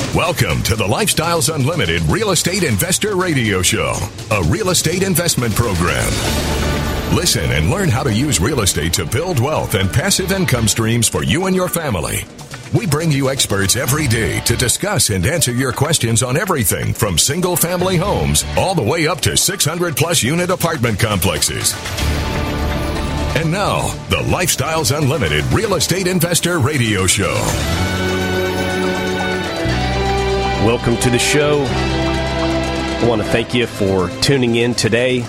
Welcome to the Lifestyles Unlimited Real Estate Investor Radio Show, a real estate investment program. Listen and learn how to use real estate to build wealth and passive income streams for you and your family. We bring you experts every day to discuss and answer your questions on everything from single-family homes all the way up to 600-plus unit apartment complexes. And now, the Lifestyles Unlimited Real Estate Investor Radio Show. Welcome to the show. I want to thank you for tuning in today.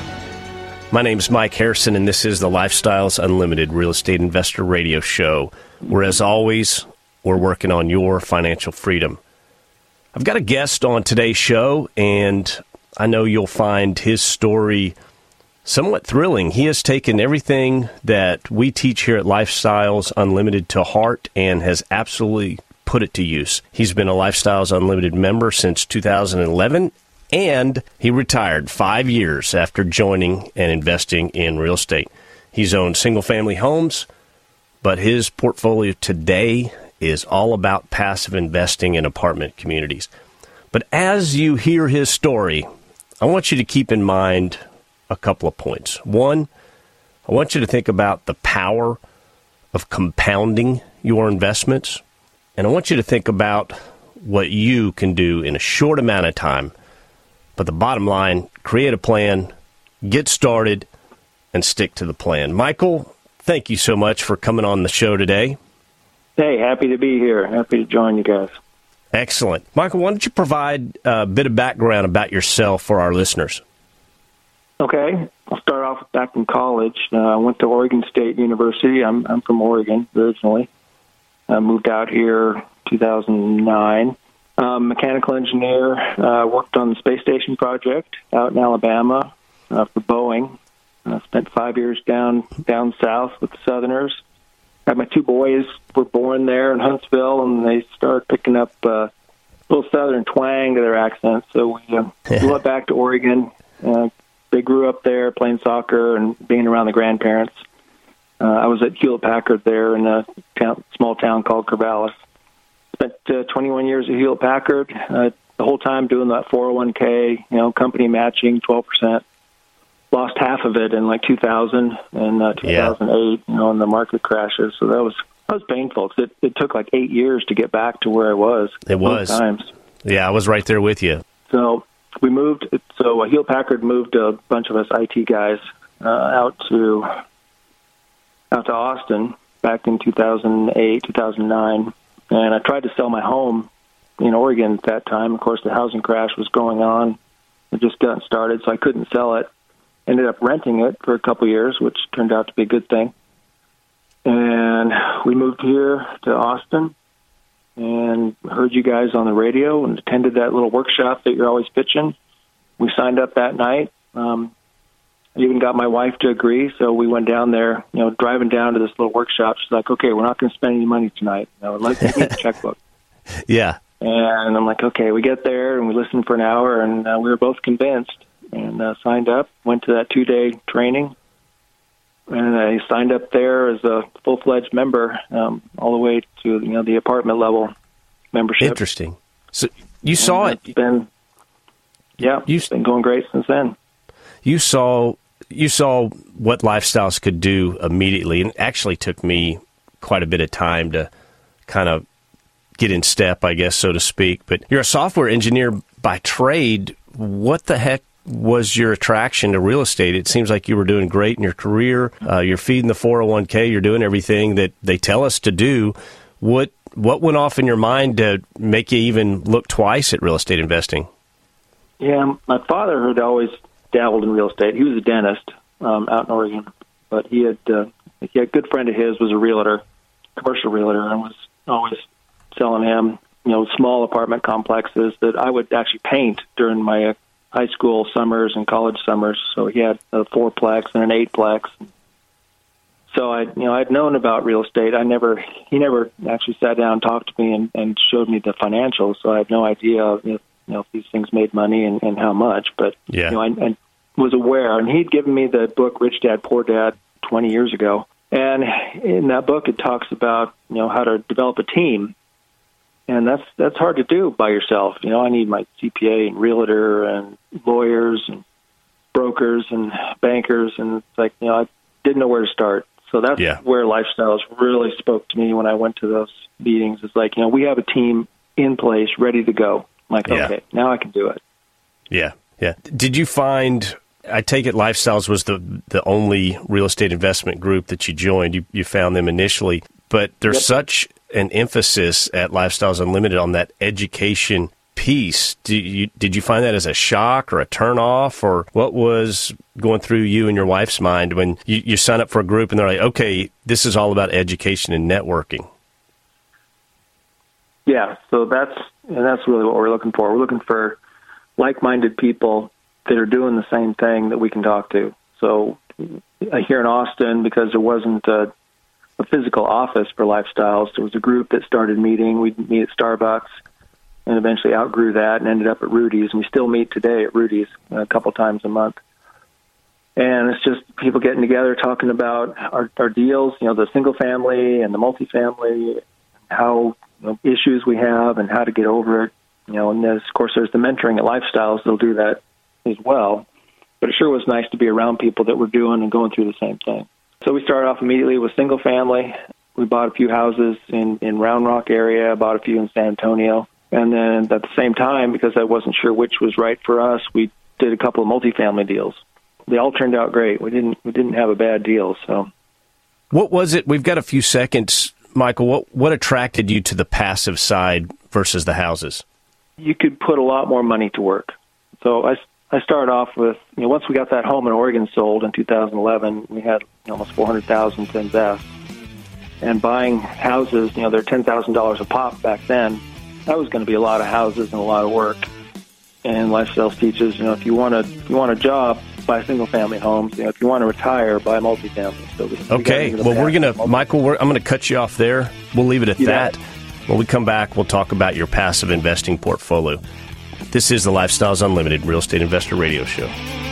My name is Mike Harrison, and this is the Lifestyles Unlimited Real Estate Investor Radio Show, where, as always, we're working on your financial freedom. I've got a guest on today's show, and I know you'll find his story somewhat thrilling. He has taken everything that we teach here at Lifestyles Unlimited to heart and has absolutely put it to use. He's been a Lifestyles Unlimited member since 2011, and he retired 5 years after joining and investing in real estate. He's owned single-family homes, but his portfolio today is all about passive investing in apartment communities. But as you hear his story, I want you to keep in mind a couple of points. One, I want you to think about the power of compounding your investments. And I want you to think about what you can do in a short amount of time. But the bottom line, create a plan, get started, and stick to the plan. Michael, thank you so much for coming on the show today. Hey, happy to be here. Happy to join you guys. Excellent. Michael, why don't you provide a bit of background about yourself for our listeners? Okay. I'll start off back in college. I went to Oregon State University. I'm from Oregon originally. I moved out here 2009. Mechanical engineer, worked on the space station project out in Alabama for Boeing. Spent 5 years down south with the Southerners. Had my two boys were born there in Huntsville, and they started picking up a little Southern twang to their accents. So we flew back to Oregon. They grew up there playing soccer and being around the grandparents. I was at Hewlett-Packard there in a small town called Corvallis. Spent 21 years at Hewlett-Packard, the whole time doing that 401k, company matching 12%. Lost half of it in like 2000 and 2008, in the market crashes. So that was painful. It took like 8 years to get back to where I was. It was. Times. Yeah, I was right there with you. So we moved. So Hewlett-Packard moved a bunch of us IT guys out to Austin back in 2008, 2009. And I tried to sell my home in Oregon at that time. Of course, the housing crash was going on. It just gotten started, so I couldn't sell it. Ended up renting it for a couple years, which turned out to be a good thing. And we moved here to Austin and heard you guys on the radio and attended that little workshop that you're always pitching. We signed up that night. I even got my wife to agree, so we went down there, driving down to this little workshop. She's like, okay, we're not going to spend any money tonight. Let's get the checkbook. Yeah. And I'm like, okay, we get there, and we listened for an hour, and we were both convinced. And signed up, went to that 2-day training, and I signed up there as a full-fledged member, all the way to the apartment level membership. Interesting. So you saw it. It's been going great since then. You saw what Lifestyles could do immediately, and it actually took me quite a bit of time to kind of get in step, I guess, so to speak. But you're a software engineer by trade. What the heck was your attraction to real estate? It seems like you were doing great in your career. You're feeding the 401k. You're doing everything that they tell us to do. What went off in your mind to make you even look twice at real estate investing? Yeah, my father had always dabbled in real estate. He was a dentist out in Oregon, but he had a good friend of his was a realtor, commercial realtor, and was always selling him small apartment complexes that I would actually paint during my high school summers and college summers. So he had a 4-plex and an 8-plex. So I'd known about real estate. He never actually sat down and talked to me and showed me the financials. So I had no idea if these things made money and how much. But I was aware, and he'd given me the book Rich Dad Poor Dad 20 years ago. And in that book, it talks about how to develop a team And that's hard to do by yourself. I need my CPA and realtor and lawyers and brokers and bankers, and it's like, I didn't know where to start. So that's where Lifestyles really spoke to me when I went to those meetings. It's like, we have a team in place, ready to go. I'm like, okay, now I can do it. Yeah, yeah. Did you find, I take it Lifestyles was the only real estate investment group that you joined. You found them initially, but there's such an emphasis at Lifestyles Unlimited on that education piece. Did you find that as a shock or a turnoff, or what was going through you and your wife's mind when you sign up for a group and they're like, okay, this is all about education and networking? Yeah, so that's really what we're looking for. We're looking for like-minded people that are doing the same thing that we can talk to. So here in Austin, because there wasn't a physical office for Lifestyles, there was a group that started meeting. We'd meet at Starbucks and eventually outgrew that and ended up at Rudy's. And we still meet today at Rudy's a couple times a month. And it's just people getting together, talking about our deals, the single family and the multifamily, how issues we have and how to get over it. And of course, there's the mentoring at Lifestyles. They'll do that as well. But it sure was nice to be around people that were doing and going through the same thing. So we started off immediately with single family. We bought a few houses in Round Rock area, bought a few in San Antonio. And then at the same time, because I wasn't sure which was right for us, we did a couple of multifamily deals. They all turned out great. We didn't have a bad deal. So, what was it? We've got a few seconds, Michael. What attracted you to the passive side versus the houses? You could put a lot more money to work. So I started off with, once we got that home in Oregon sold in 2011, we had almost $400,000 to invest. And buying houses, they're $10,000 a pop back then. That was going to be a lot of houses and a lot of work. And Lifestyles teaches, if you want a job, buy single-family homes. If you want to retire, buy multifamily. So okay. Well, Michael, I'm going to cut you off there. We'll leave it at that. When we come back, we'll talk about your passive investing portfolio. This is the Lifestyles Unlimited Real Estate Investor Radio Show.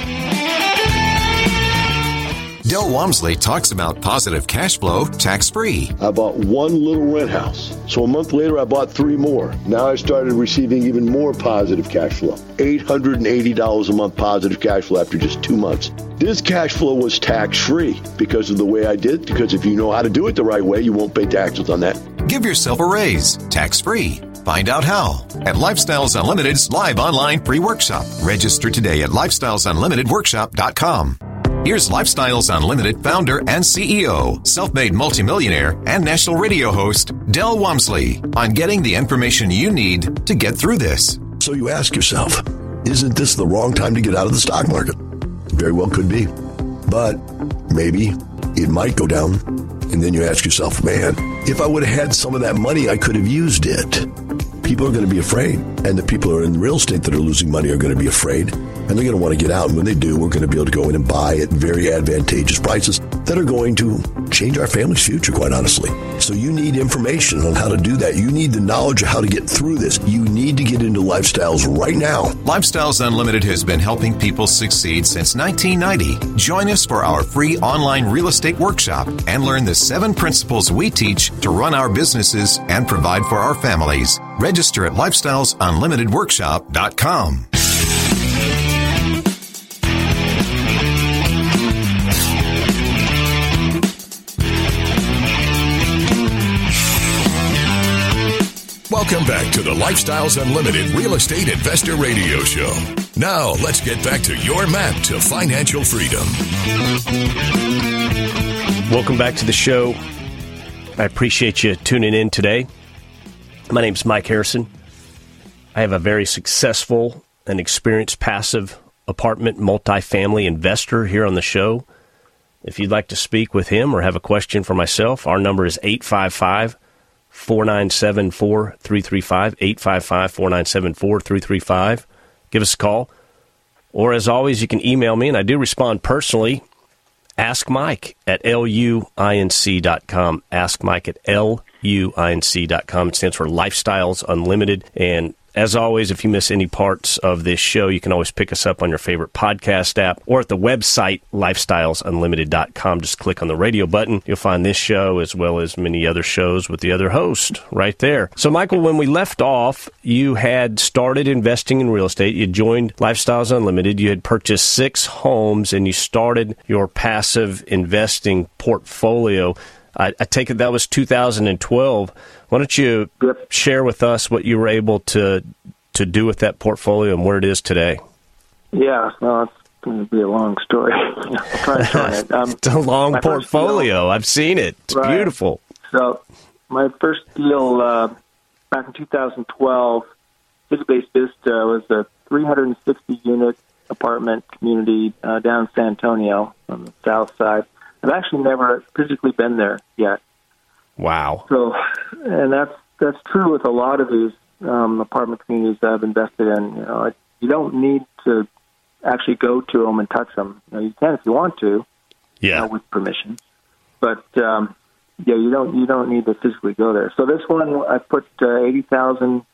Del Walmsley talks about positive cash flow tax-free. I bought one little rent house. So a month later, I bought 3 more. Now I started receiving even more positive cash flow. $880 a month positive cash flow after just 2 months. This cash flow was tax-free because of the way I did. Because if you know how to do it the right way, you won't pay taxes on that. Give yourself a raise, tax-free. Find out how at Lifestyles Unlimited's live online free workshop. Register today at lifestylesunlimitedworkshop.com. Here's Lifestyles Unlimited founder and CEO, self-made multimillionaire, and national radio host, Del Walmsley, on getting the information you need to get through this. So you ask yourself, isn't this the wrong time to get out of the stock market? Very well could be. But maybe it might go down. And then you ask yourself, man, if I would have had some of that money, I could have used it. People are going to be afraid. And the people who are in real estate that are losing money are going to be afraid. And they're going to want to get out. And when they do, we're going to be able to go in and buy at very advantageous prices that are going to change our family's future, quite honestly. So you need information on how to do that. You need the knowledge of how to get through this. You need to get into Lifestyles right now. Lifestyles Unlimited has been helping people succeed since 1990. Join us for our free online real estate workshop and learn the 7 principles we teach to run our businesses and provide for our families. Register at lifestylesunlimitedworkshop.com. Welcome back to the Lifestyles Unlimited Real Estate Investor Radio Show. Now, let's get back to your map to financial freedom. Welcome back to the show. I appreciate you tuning in today. My name's Mike Harrison. I have a very successful and experienced passive apartment multifamily investor here on the show. If you'd like to speak with him or have a question for myself, our number is 855-497-4335, 855-497-4335. Give us a call. Or as always, you can email me, and I do respond personally. Ask Mike at luinc.com. Ask Mike at luinc.com. It stands for Lifestyles Unlimited. And As always, if you miss any parts of this show, you can always pick us up on your favorite podcast app or at the website, lifestylesunlimited.com. Just click on the radio button. You'll find this show as well as many other shows with the other host right there. So, Michael, when we left off, you had started investing in real estate. You joined Lifestyles Unlimited. You had purchased 6 homes, and you started your passive investing portfolio. I take it that was 2012. Why don't you share with us what you were able to do with that portfolio and where it is today? Yeah, well, it's going to be a long story. I'll try to shorten it. It's a long portfolio. I've seen it. It's beautiful. So my first deal back in 2012, Base Vista was a 360-unit apartment community down in San Antonio on the south side. I've actually never physically been there yet. Wow. So, and that's true with a lot of these apartment communities that I've invested in. You don't need to actually go to them and touch them. You can if you want to, with permission. But you don't need to physically go there. So this one I put $80,000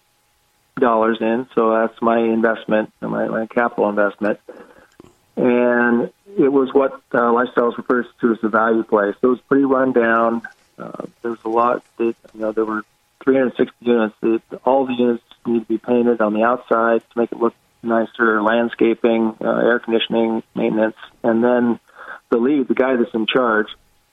in. So that's my investment, my capital investment, and it was what Lifestyles refers to as a value play. So it was pretty run down. There was a lot. There were 360 units. All the units need to be painted on the outside to make it look nicer. Landscaping, air conditioning, maintenance, and then the guy that's in charge,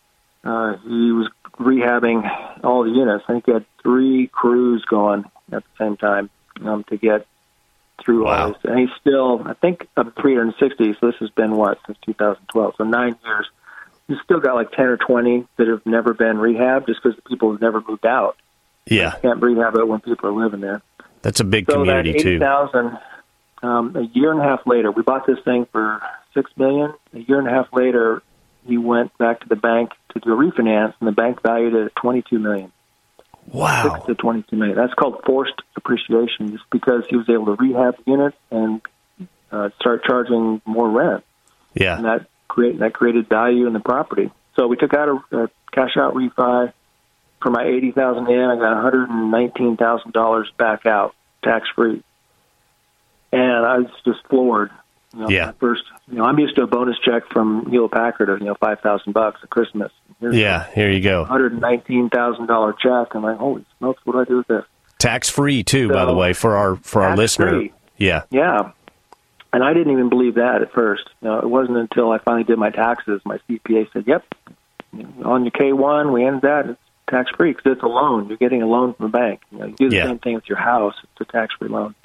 he was rehabbing all the units. I think he had 3 crews going at the same time to get through all this. And he's still, I think, up 360, so this has been, since 2012, so 9 years. He's still got like 10 or 20 that have never been rehabbed just because the people have never moved out. Yeah. You can't rehab it when people are living there. That's a big community, too. So that $80,000, a year and a half later, we bought this thing for $6 million. A year and a half later, he went back to the bank to do a refinance, and the bank valued it at $22 million. Wow. $6 to $22 million. That's called forced appreciation, just because he was able to rehab the units and start charging more rent. Yeah. And that created value in the property. So we took out a cash out refi. For my $80,000 in, I got $119,000 back out, tax free. And I was just floored. First, I'm used to a bonus check from Hewlett Packard of $5,000 at Christmas. Here you go. $119,000 check. I'm like, holy smokes, what do I do with this? Tax free too, by the way, for our listener. Yeah. And I didn't even believe that at first. It wasn't until I finally did my taxes. My CPA said, "Yep, on your K-1, we ended that. It's tax free because it's a loan. You're getting a loan from the bank. You do the same thing with your house. It's a tax free loan."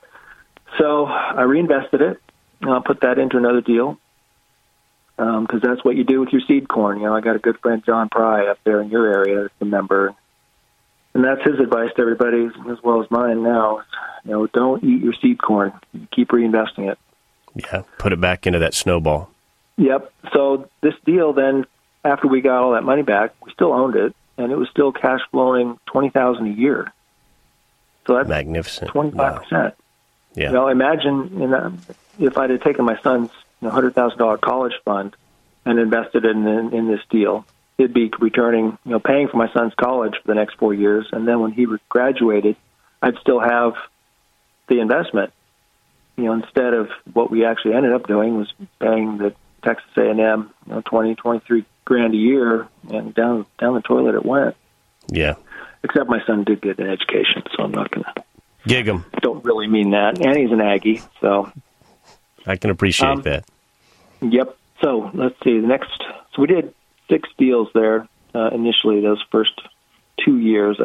So I reinvested it. Put that into another deal because that's what you do with your seed corn. I got a good friend, John Pry, up there in your area that's a member. And that's his advice to everybody, as well as mine now. Don't eat your seed corn. Keep reinvesting it. Yeah, put it back into that snowball. Yep. So this deal then, after we got all that money back, we still owned it, and it was still cash flowing $20,000 a year. So that's magnificent. 25%. Wow. Yeah. Imagine if I'd have taken my son's $100,000 college fund and invested in this deal, it'd be returning, paying for my son's college for the next 4 years, and then when he graduated, I'd still have the investment. Instead of what we actually ended up doing was paying the Texas A&M, $23 grand a year, and down the toilet it went. Yeah. Except my son did get an education, so I'm not going to gig him. Don't really mean that. And he's an Aggie, so I can appreciate that. Yep. So let's see. So we did 6 deals there initially. Those first 2 years,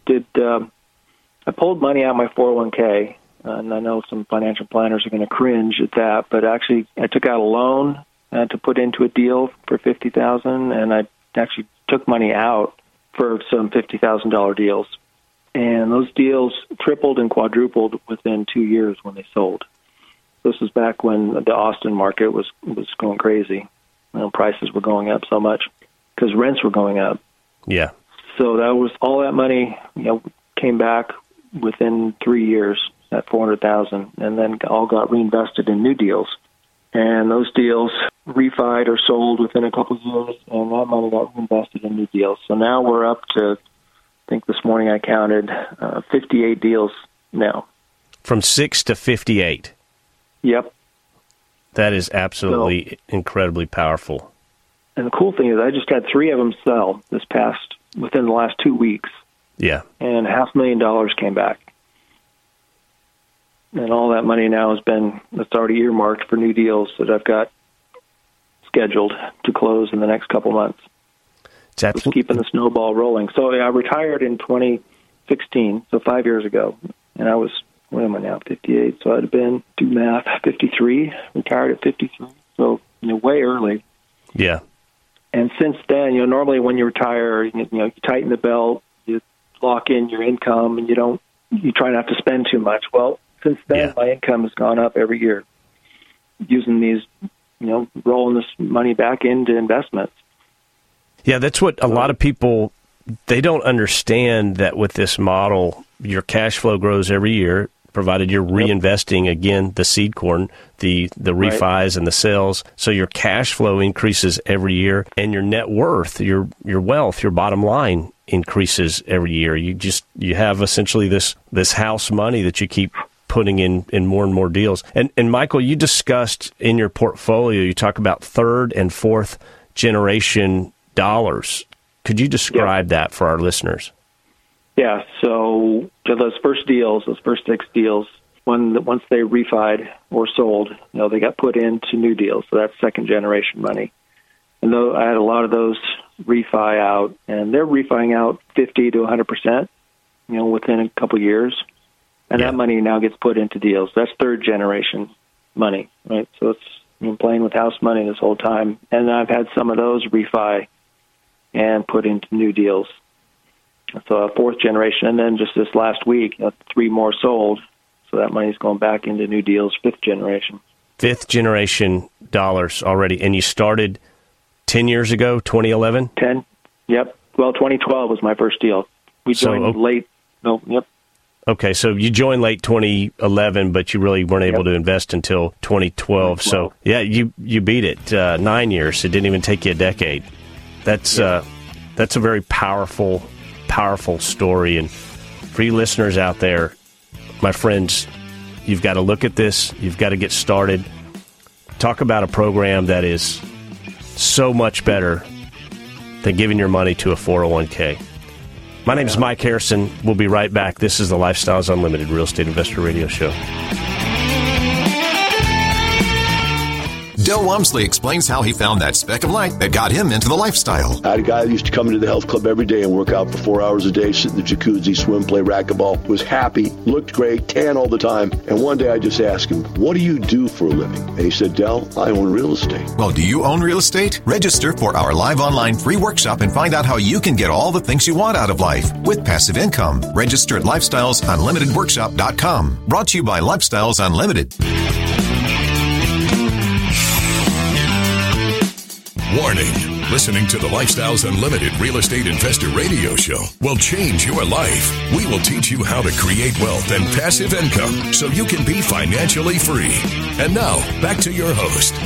I pulled money out of my 401k. And I know some financial planners are going to cringe at that, but actually I took out a loan to put into a deal for $50,000, and I actually took money out for some $50,000 deals. And those deals tripled and quadrupled within 2 years when they sold. This was back when the Austin market was going crazy. Prices were going up so much because rents were going up. Yeah. So that was all that money, came back within 3 years. At $400,000, and then all got reinvested in new deals. And those deals refied or sold within a couple of years, and that money got reinvested in new deals. So now we're up to, I think this morning I counted 58 deals now from 6 to 58. Yep. That is absolutely incredibly powerful. And the cool thing is I just had 3 of them sell within the last 2 weeks. Yeah. And $500,000 came back. And all that money now it's already earmarked for new deals that I've got scheduled to close in the next couple months. Just keeping the snowball rolling. So I retired in 2016, so 5 years ago. And I was, what am I now, 58? So I'd have been, do math, 53, retired at 53. So, way early. Yeah. And since then, normally when you retire, you tighten the belt, you lock in your income, and you try not to spend too much. Well, since then, my income has gone up every year using these, rolling this money back into investments. Yeah, that's what a lot of people, they don't understand that with this model, your cash flow grows every year, provided you're reinvesting, again, the seed corn, the refis and the sales. So your cash flow increases every year, and your net worth, your wealth, your bottom line increases every year. You have essentially this house money that you keep putting in more and more deals. And Michael, you discussed in your portfolio, you talk about 3rd and 4th generation dollars. Could you describe that for our listeners? Yeah, so those first 6 deals, once they refied or sold, they got put into new deals. So that's 2nd generation money. And though I had a lot of those refi out, and they're refining out 50 to 100%, within a couple years. And that money now gets put into deals. That's 3rd generation money, right? So it's been playing with house money this whole time. And I've had some of those refi and put into new deals. So 4th generation, and then just this last week, 3 more sold. So that money's going back into new deals, 5th generation. 5th generation dollars already. And you started 10 years ago, 2011? 10, yep. Well, 2012 was my first deal. We joined late. No, yep. Okay, so you joined late 2011, but you really weren't able to invest until 2012. So, yeah, you beat it. 9 years. It didn't even take you a decade. That's a very powerful story. And for you listeners out there, my friends, you've got to look at this. You've got to get started. Talk about a program that is so much better than giving your money to a 401k. My name is Mike Harrison. We'll be right back. This is the Lifestyles Unlimited Real Estate Investor Radio Show. Del Walmsley explains how he found that speck of light that got him into the lifestyle. I had a guy that used to come into the health club every day and work out for 4 hours a day, sit in the jacuzzi, swim, play racquetball, was happy, looked great, tan all the time. And one day I just asked him, what do you do for a living? And he said, Del, I own real estate. Well, do you own real estate? Register for our live online free workshop and find out how you can get all the things you want out of life with passive income. Register at lifestylesunlimitedworkshop.com. Brought to you by Lifestyles Unlimited. Warning. Listening to the Lifestyles Unlimited Real Estate Investor Radio Show will change your life. We will teach you how to create wealth and passive income so you can be financially free. And now, back to your host.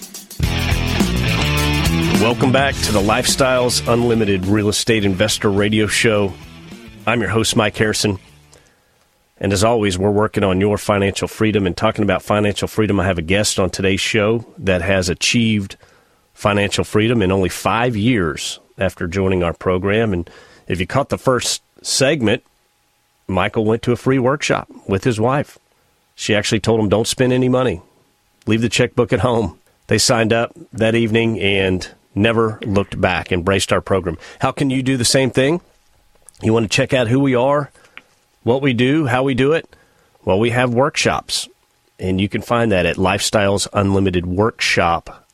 Welcome back to the Lifestyles Unlimited Real Estate Investor Radio Show. I'm your host, Mike Harrison. And as always, we're working on your financial freedom. And talking about financial freedom, I have a guest on today's show that has achieved financial freedom in only 5 years after joining our program. And if you caught the first segment, Michael went to a free workshop with his wife. She actually told him, don't spend any money. Leave the checkbook at home. They signed up that evening and never looked back, embraced our program. How can you do the same thing? You want to check out who we are, what we do, how we do it? Well, we have workshops, and you can find that at lifestylesunlimitedworkshop.com.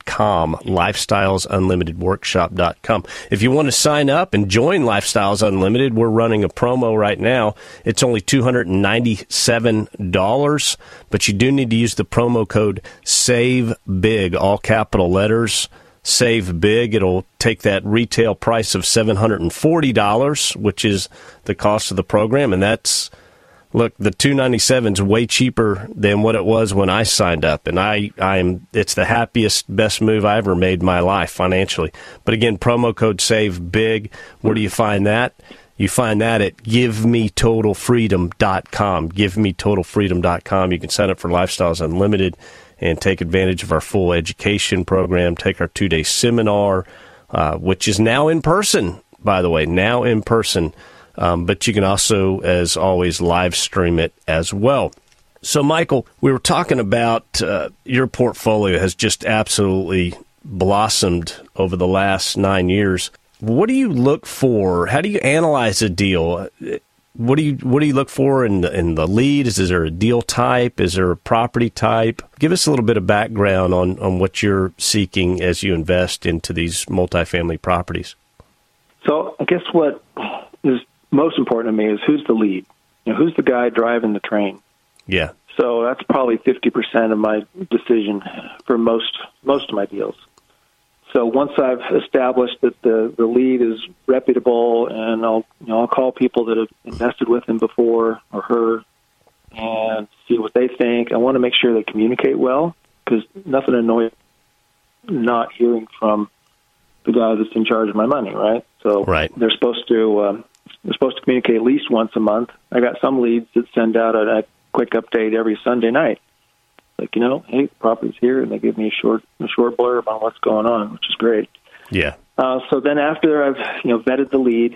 lifestylesunlimitedworkshop.com. If you want to sign up and join Lifestyles Unlimited, we're running a promo right now. It's only $297, but you do need to use the promo code SAVEBIG, all capital letters, Save Big. It'll take that retail price of $740, which is the cost of the program, and that's look, the $297 is way cheaper than what it was when I signed up, and it's the happiest, best move I ever made in my life financially. But again, promo code SAVE BIG. Where do you find that? You find that at GiveMeTotalFreedom.com. GiveMeTotalFreedom.com. You can sign up for Lifestyles Unlimited and take advantage of our full education program, take our 2-day seminar, which is now in person, by the way, now in person. But you can also, as always, live stream it as well. So, Michael, we were talking about your portfolio has just absolutely blossomed over the last 9 years. What do you look for? How do you analyze a deal? What do you look for in the lead? Is there a deal type? Is there a property type? Give us a little bit of background on what you're seeking as you invest into these multifamily properties. So I guess what is most important to me is who's the lead. Who's the guy driving the train? Yeah. So that's probably 50% of my decision for most of my deals. So once I've established that the lead is reputable, and I'll call people that have invested with him before or her and see what they think. I want to make sure they communicate well, because nothing annoys not hearing from the guy that's in charge of my money, right? So right. They're supposed to communicate at least once a month. I got some leads that send out a quick update every Sunday night. Like, hey, the property's here, and they give me a short blurb on what's going on, which is great. Yeah. So then after I've vetted the lead,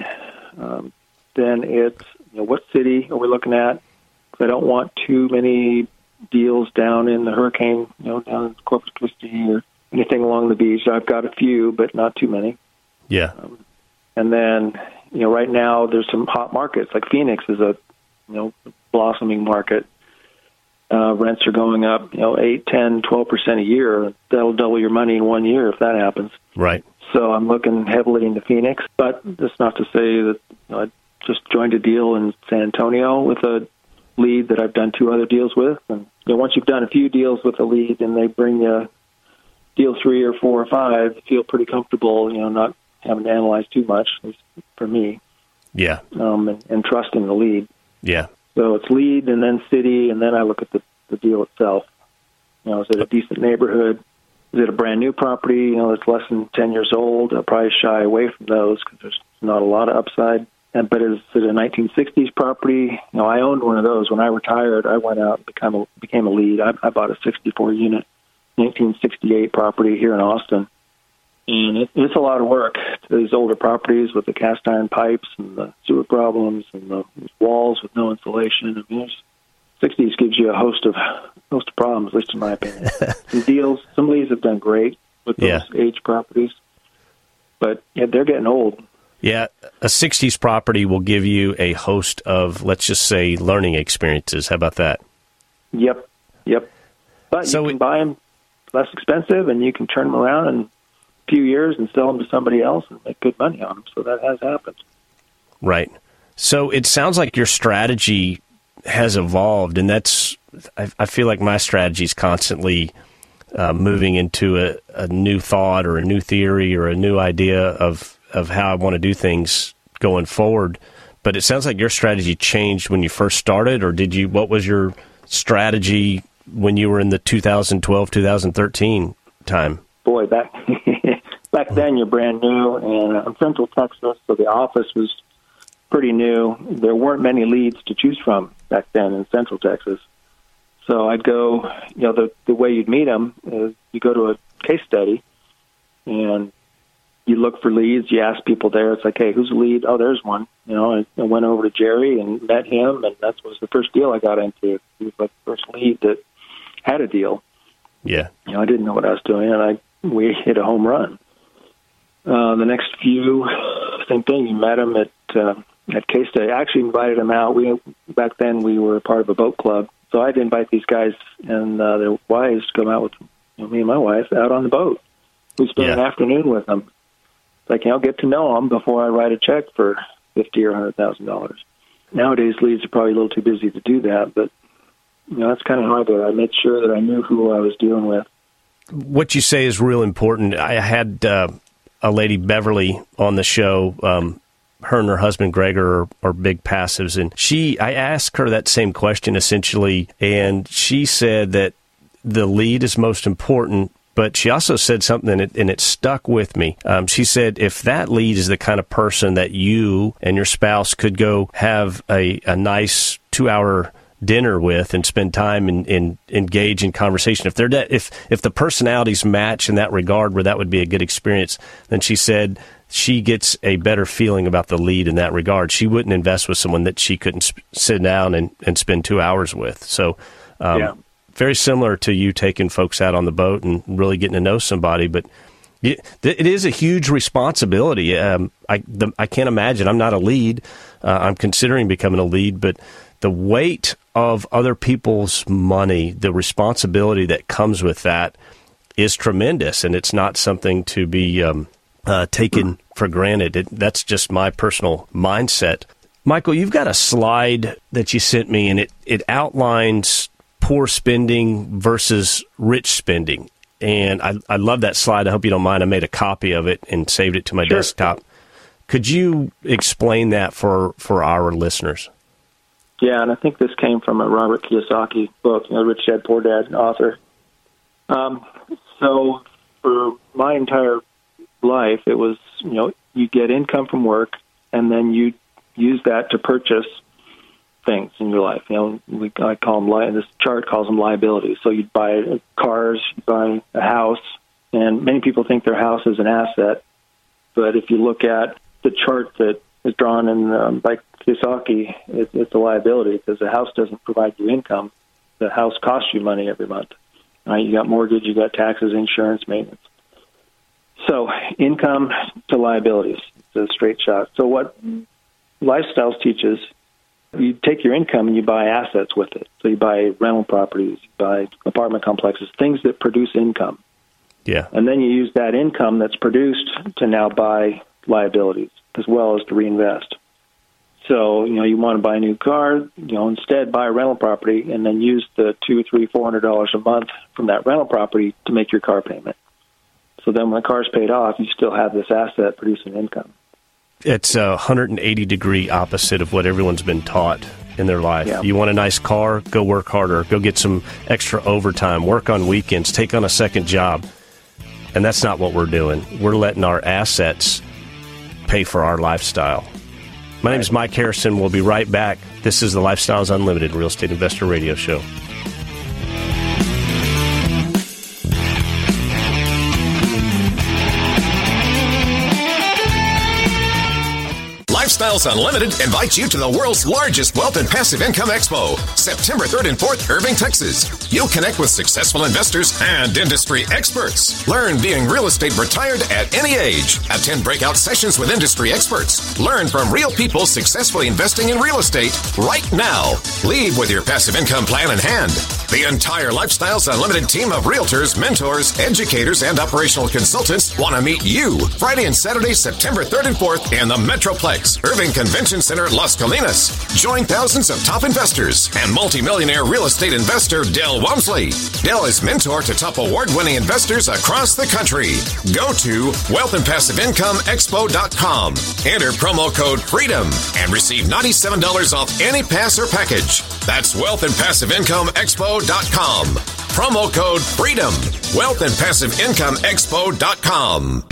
then it's what city are we looking at? Because I don't want too many deals down in the hurricane, down in Corpus Christi or anything along the beach. I've got a few, but not too many. Yeah. And then right now there's some hot markets. Like Phoenix is a blossoming market. Rents are going up, 8, 10, 12% a year. That'll double your money in 1 year if that happens. Right. So I'm looking heavily into Phoenix, but that's not to say that I just joined a deal in San Antonio with a lead that I've done 2 other deals with. And once you've done a few deals with a lead and they bring you deal 3 or 4 or 5, you feel pretty comfortable, not having to analyze too much, at least for me. Yeah. And trusting the lead. Yeah. So it's lead and then city, and then I look at the deal itself. Is it a decent neighborhood? Is it a brand new property, that's less than 10 years old? I'll probably shy away from those because there's not a lot of upside. But is it a 1960s property? I owned one of those. When I retired, I went out and became a lead. I bought a 64-unit 1968 property here in Austin. And it's a lot of work. These older properties with the cast iron pipes and the sewer problems and the walls with no insulation. I mean, 60s gives you a host of problems, at least in my opinion. Some leads have done great with those age properties, but they're getting old. Yeah, a 60s property will give you a host of, let's just say, learning experiences. How about that? Yep. But you can buy them less expensive, and you can turn them around in few years and sell them to somebody else and make good money on them. So that has happened. Right. So it sounds like your strategy has evolved, and I feel like my strategy is constantly moving into a new thought or a new theory or a new idea of how I want to do things going forward. But it sounds like your strategy changed when you first started, or what was your strategy when you were in the 2012, 2013 time? Boy, back then you're brand new, and I'm Central Texas, so the office was pretty new. There weren't many leads to choose from back then in Central Texas. So I'd go, the way you'd meet them is you go to a case study, and you look for leads. You ask people there. It's like, hey, who's the lead? Oh, there's one. I went over to Jerry and met him, and that was the first deal I got into. He was like the first lead that had a deal. Yeah. I didn't know what I was doing, and we hit a home run. The next few, same thing. You met him at Case Day. I actually invited him out. Back then we were part of a boat club, so I'd invite these guys and their wives to come out with me and my wife out on the boat. We spent an afternoon with them. It's like, get to know them before I write a check for $50,000 or $100,000. Nowadays, leads are probably a little too busy to do that, but that's kind of how I did it. I made sure that I knew who I was dealing with. What you say is real important. I had a lady, Beverly, on the show. Her and her husband, Gregor, are big passives. And I asked her that same question, essentially, and she said that the lead is most important, But she also said something, and it stuck with me. She said, if that lead is the kind of person that you and your spouse could go have a nice 2-hour dinner with and spend time and engage in conversation, if the personalities match in that regard where that would be a good experience, then she said she gets a better feeling about the lead in that regard. She wouldn't invest with someone that she couldn't sit down and spend 2 hours with. So, very similar to you taking folks out on the boat and really getting to know somebody, but it is a huge responsibility. I can't imagine. I'm not a lead. I'm considering becoming a lead, but the weight of other people's money, the responsibility that comes with that is tremendous, and it's not something to be taken for granted. That's just my personal mindset. Michael, you've got a slide that you sent me, and it outlines poor spending versus rich spending. And I love that slide. I hope you don't mind. I made a copy of it and saved it to my desktop. Could you explain that for our listeners? Yeah, and I think this came from a Robert Kiyosaki book, Rich Dad, Poor Dad author. So for my entire life, it was, you get income from work, and then you use that to purchase things in your life. I call them, this chart calls them liabilities. So you buy cars, you buy a house, and many people think their house is an asset. But if you look at the chart that is drawn in by Kiyosaki, it's a liability because the house doesn't provide you income. The house costs you money every month. Right? You got mortgage, you got taxes, insurance, maintenance. So income to liabilities, it's a straight shot. So what Lifestyles teaches, you take your income and you buy assets with it. So you buy rental properties, you buy apartment complexes, things that produce income. Yeah. And then you use that income that's produced to now buy liabilities as well as to reinvest. So, you want to buy a new car, instead buy a rental property and then use the $200, $300, $400 a month from that rental property to make your car payment. So then when the car's paid off, you still have this asset producing income. It's a 180-degree opposite of what everyone's been taught in their life. Yeah. You want a nice car, go work harder, go get some extra overtime, work on weekends, take on a second job. And that's not what we're doing. We're letting our assets pay for our lifestyle. My name is Mike Harrison. We'll be right back. This is the Lifestyles Unlimited Real Estate Investor Radio Show. Lifestyles Unlimited invites you to the world's largest wealth and passive income expo, September 3rd and 4th, Irving, Texas. You'll connect with successful investors and industry experts. Learn being real estate retired at any age. Attend breakout sessions with industry experts. Learn from real people successfully investing in real estate right now. Leave with your passive income plan in hand. The entire Lifestyles Unlimited team of realtors, mentors, educators, and operational consultants want to meet you Friday and Saturday, September 3rd and 4th in the Metroplex, Irving Convention Center, Las Colinas. Join thousands of top investors and multimillionaire real estate investor Del Walmsley. Del is mentor to top award-winning investors across the country. Go to wealthandpassiveincomeexpo.com. Enter promo code FREEDOM and receive $97 off any pass or package. That's wealthandpassiveincomeexpo.com. Promo code FREEDOM. wealthandpassiveincomeexpo.com.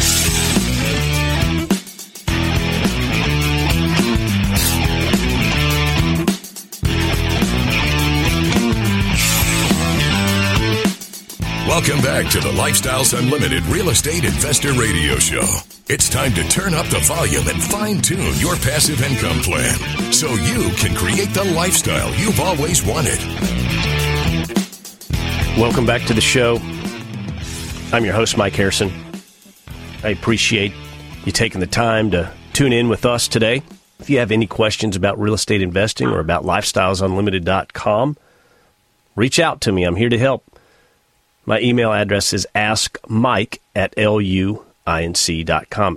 Welcome back to the Lifestyles Unlimited Real Estate Investor Radio Show. It's time to turn up the volume and fine-tune your passive income plan so you can create the lifestyle you've always wanted. Welcome back to the show. I'm your host, Mike Harrison. I appreciate you taking the time to tune in with us today. If you have any questions about real estate investing or about lifestylesunlimited.com, reach out to me. I'm here to help. My email address is askmike@luinc.com.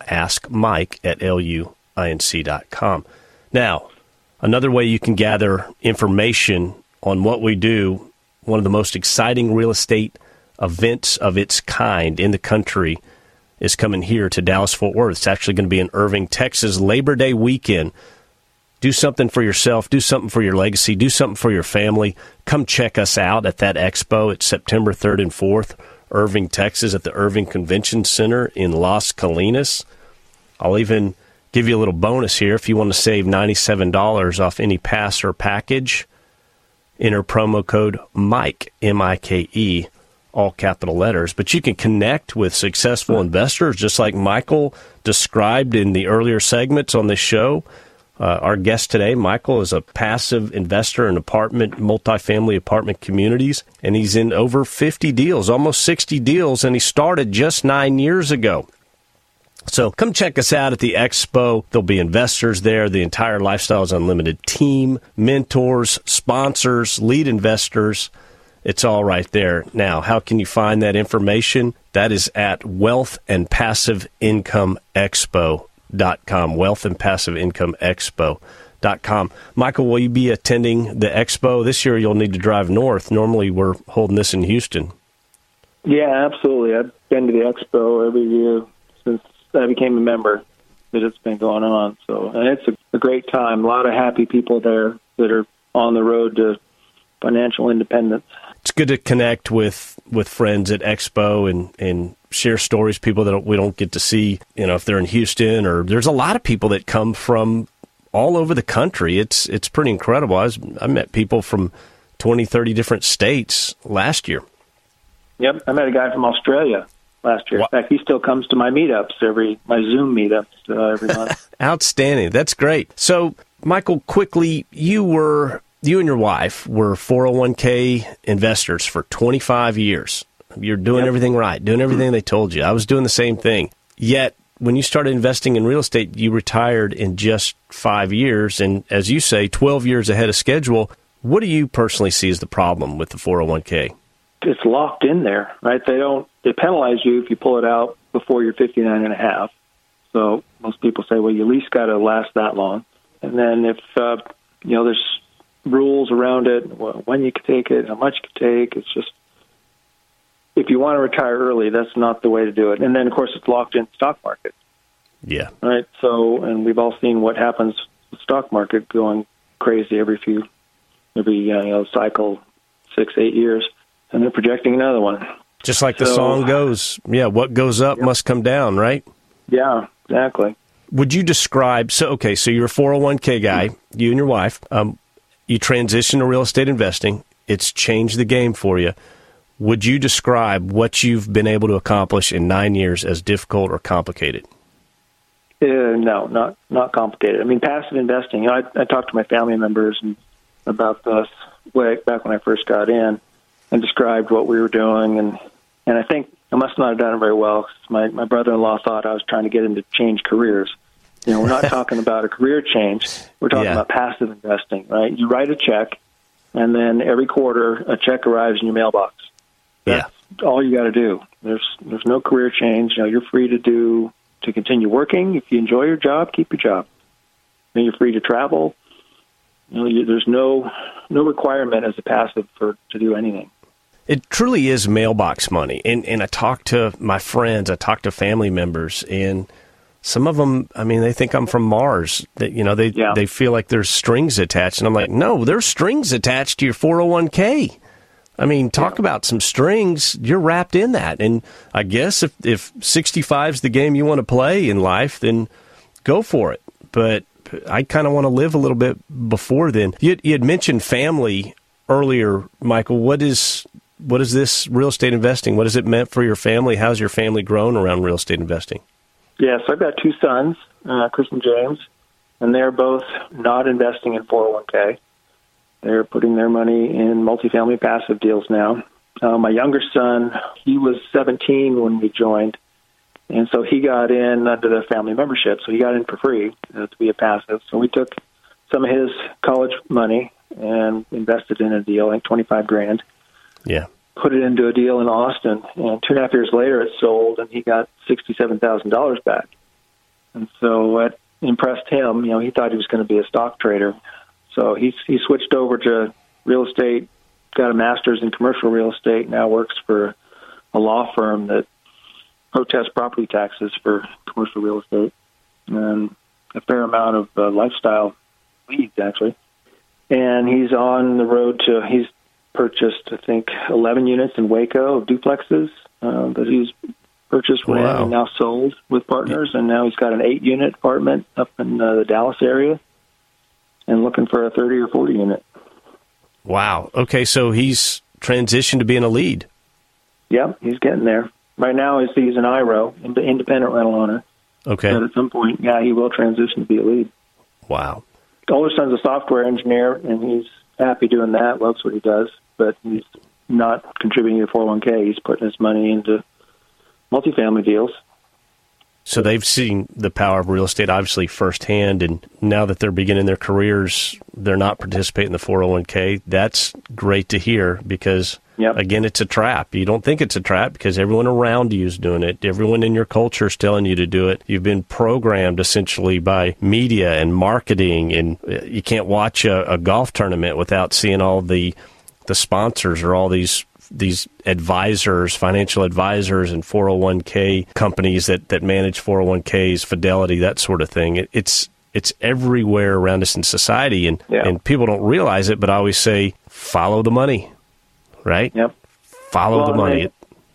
Askmike@luinc.com. Now, another way you can gather information on what we do, one of the most exciting real estate events of its kind in the country is coming here to Dallas-Fort Worth. It's actually going to be in Irving, Texas, Labor Day weekend. Do something for yourself. Do something for your legacy. Do something for your family. Come check us out at that expo. It's September 3rd and 4th, Irving, Texas, at the Irving Convention Center in Las Colinas. I'll even give you a little bonus here. If you want to save $97 off any pass or package, enter promo code MIKE, M-I-K-E, all capital letters. But you can connect with successful investors, just like Michael described in the earlier segments on this show. Our guest today, Michael, is a passive investor in multifamily apartment communities, and he's in over 50 deals, almost 60 deals, and he started just 9 years ago. So come check us out at the expo. There'll be investors there, the entire Lifestyles Unlimited team, mentors, sponsors, lead investors. It's all right there. Now, how can you find that information? That is at wealthandpassiveincomeexpo.com, wealthandpassiveincomeexpo.com. Michael, will you be attending the expo? This year you'll need to drive north. Normally we're holding this in Houston. Yeah, absolutely. I've been to the expo every year since I became a member that it's been going on. So, and it's a great time. A lot of happy people there that are on the road to financial independence. It's good to connect with friends at Expo and share stories, people that we don't get to see, if they're in Houston, or there's a lot of people that come from all over the country. It's pretty incredible. I met people from 20, 30 different states last year. Yep. I met a guy from Australia last year. In fact, he still comes to my meetups, my Zoom meetups every month. Outstanding. That's great. So, Michael, quickly, you and your wife were 401k investors for 25 years. You're doing everything right, doing everything they told you. I was doing the same thing. Yet, when you started investing in real estate, you retired in just 5 years. And as you say, 12 years ahead of schedule. What do you personally see as the problem with the 401k? It's locked in there, right? They penalize you if you pull it out before you're 59 and a half. So most people say, well, you at least got to last that long. And then if, there's rules around it, when you can take it, how much you can take. It's just, if you want to retire early, that's not the way to do it. And then, of course, it's locked in the stock market. Yeah. Right. So, and we've all seen what happens with the stock market going crazy every cycle, 6-8 years, and they're projecting another one. Just like the song goes, what goes up must come down, right? Yeah, exactly. Would you describe, so you're a 401k guy, you and your wife, you transition to real estate investing. It's changed the game for you. Would you describe what you've been able to accomplish in 9 years as difficult or complicated? No, not complicated. I mean, passive investing, I talked to my family members about this way back when I first got in and described what we were doing. And I think I must not have done it very well. My brother-in-law thought I was trying to get him to change careers. We're not talking about a career change. We're talking about passive investing, right? You write a check, and then every quarter a check arrives in your mailbox. That's all you got to do. There's no career change. You're free to continue working. If you enjoy your job, keep your job. Then you're free to travel. There's no requirement as a passive to do anything. It truly is mailbox money. And I talk to my friends, I talk to family members, and some of them, they think I'm from Mars. They feel like there's strings attached. And I'm like, no, there's strings attached to your 401k. Talk about some strings. You're wrapped in that. And I guess if 65 is the game you want to play in life, then go for it. But I kind of want to live a little bit before then. You had mentioned family earlier, Michael. What is this real estate investing? What has it meant for your family? How's your family grown around real estate investing? Yes, I've got two sons, Chris and James, and they're both not investing in 401k. They're putting their money in multifamily passive deals now. My younger son, he was 17 when we joined, and so he got in under the family membership, so he got in for free to be a passive. So we took some of his college money and invested in a deal, like $25,000. Yeah. Put it into a deal in Austin, and 2.5 years later it sold, and he got $67,000 back. And so it impressed him. He thought he was going to be a stock trader. So he switched over to real estate, got a master's in commercial real estate, now works for a law firm that protests property taxes for commercial real estate, and a fair amount of lifestyle leads, actually. And he's on the road to, he's purchased, I think, 11 units in Waco of duplexes that he's purchased, ran, and now sold with partners. And now he's got an 8-unit apartment up in the Dallas area and looking for a 30 or 40 unit. Wow. Okay, so he's transitioned to being a lead. Yep, he's getting there. Right now, he's an IRO, independent rental owner. Okay. But at some point, he will transition to be a lead. Wow. Older son's a software engineer, and he's happy doing that, loves what he does, but he's not contributing to 401k. He's putting his money into multifamily deals. So they've seen the power of real estate, obviously, firsthand, and now that they're beginning their careers, they're not participating in the 401k. That's great to hear because, again, it's a trap. You don't think it's a trap because everyone around you is doing it. Everyone in your culture is telling you to do it. You've been programmed, essentially, by media and marketing, and you can't watch a golf tournament without seeing all the sponsors or all these advisors, financial advisors, and 401k companies that manage 401ks, Fidelity, that sort of thing. It's everywhere around us in society, and people don't realize it, but I always say, follow the money, right? Yep. Follow the money.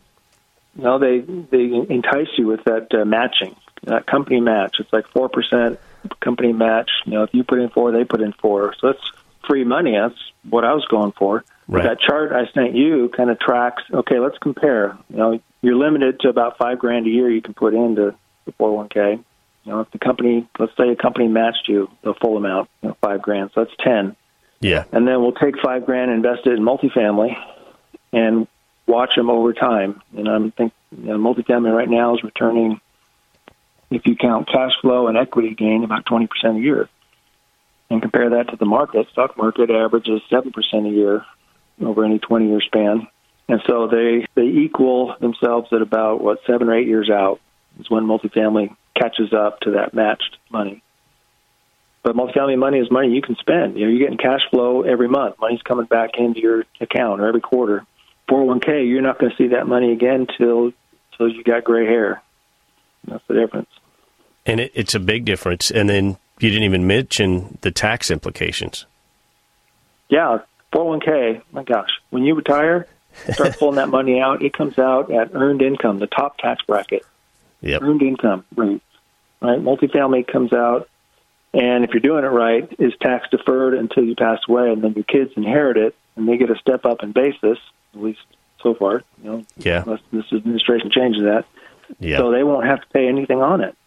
They entice you with that matching, that company match. It's like 4% company match. If you put in 4, they put in 4. So that's free money. That's what I was going for. Right. That chart I sent you kind of tracks, okay, let's compare. You're limited to about $5,000 a year you can put into the 401k. If the company, let's say a company matched you the full amount, $5,000, so that's 10. Yeah. And then we'll take $5,000 and invest it in multifamily and watch them over time. And I think multifamily right now is returning, if you count cash flow and equity gain, about 20% a year. And compare that to the market. Stock market averages 7% a year over any 20-year span. And so they equal themselves at about, 7 or 8 years out is when multifamily catches up to that matched money. But multifamily money is money you can spend. You're getting cash flow every month. Money's coming back into your account or every quarter. 401k, you're not going to see that money again till you got gray hair. That's the difference. And it's a big difference. And then you didn't even mention the tax implications. Yeah, 401k, my gosh, when you retire, start pulling that money out, it comes out at earned income, the top tax bracket. Yep. Earned income rate, right? Multifamily comes out, and if you're doing it right, is tax deferred until you pass away, and then your kids inherit it, and they get a step up in basis, at least so far, unless this administration changes that. Yeah. So they won't have to pay anything on it.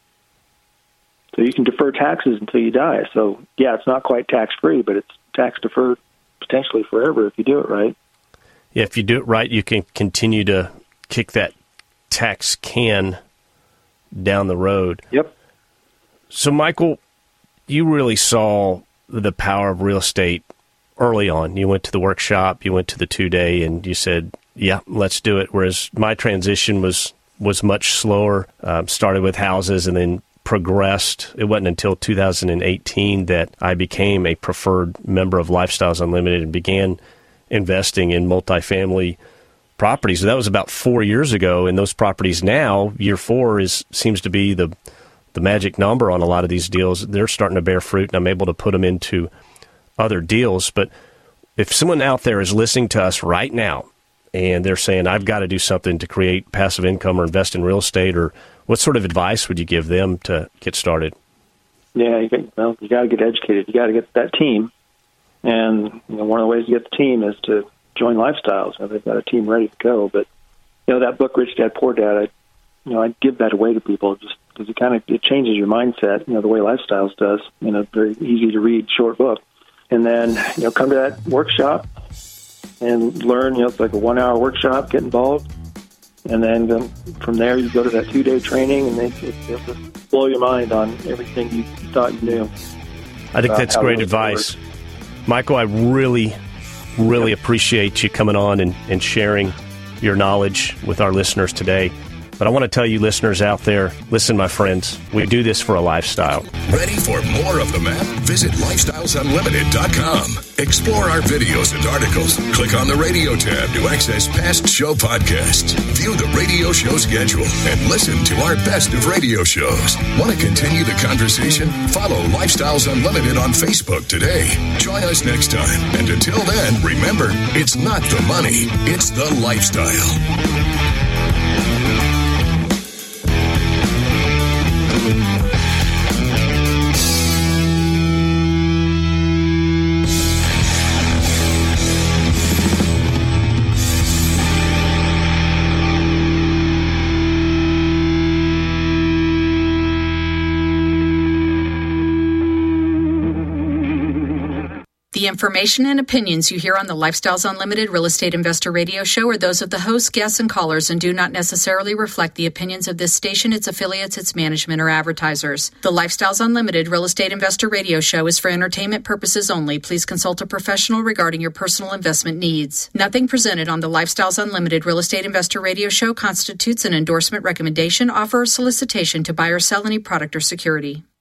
So you can defer taxes until you die. So, it's not quite tax-free, but it's tax-deferred potentially forever if you do it right. Yeah, if you do it right, you can continue to kick that tax can down the road. Yep. So, Michael, you really saw the power of real estate early on. You went to the workshop, you went to the 2-day, and you said, yeah, let's do it. Whereas my transition was much slower, started with houses and then progressed. It wasn't until 2018 that I became a preferred member of Lifestyles Unlimited and began investing in multifamily properties. So that was about 4 years ago, and those properties now, year 4 seems to be the magic number on a lot of these deals. They're starting to bear fruit, and I'm able to put them into other deals. But if someone out there is listening to us right now and they're saying, I've got to do something to create passive income or invest in real estate, or what sort of advice would you give them to get started? Yeah, you got to get educated. You got to get that team. And one of the ways to get the team is to join Lifestyles. They've got a team ready to go. But that book, Rich Dad Poor Dad, I give that away to people just because it changes your mindset. The way Lifestyles does. Very easy to read, short book. And then come to that workshop and learn. It's like a 1-hour workshop. Get involved. And then from there, you go to that 2-day training, and they'll just blow your mind on everything you thought you knew. I think that's great advice. Michael, I really, really appreciate you coming on and sharing your knowledge with our listeners today. But I want to tell you listeners out there, listen, my friends, we do this for a lifestyle. Ready for more of the map? Visit lifestylesunlimited.com. Explore our videos and articles. Click on the radio tab to access past show podcasts. View the radio show schedule and listen to our best of radio shows. Want to continue the conversation? Follow Lifestyles Unlimited on Facebook today. Join us next time. And until then, remember, it's not the money, it's the lifestyle. The information and opinions you hear on the Lifestyles Unlimited Real Estate Investor Radio Show are those of the hosts, guests, and callers and do not necessarily reflect the opinions of this station, its affiliates, its management, or advertisers. The Lifestyles Unlimited Real Estate Investor Radio Show is for entertainment purposes only. Please consult a professional regarding your personal investment needs. Nothing presented on the Lifestyles Unlimited Real Estate Investor Radio Show constitutes an endorsement, recommendation, offer, or solicitation to buy or sell any product or security.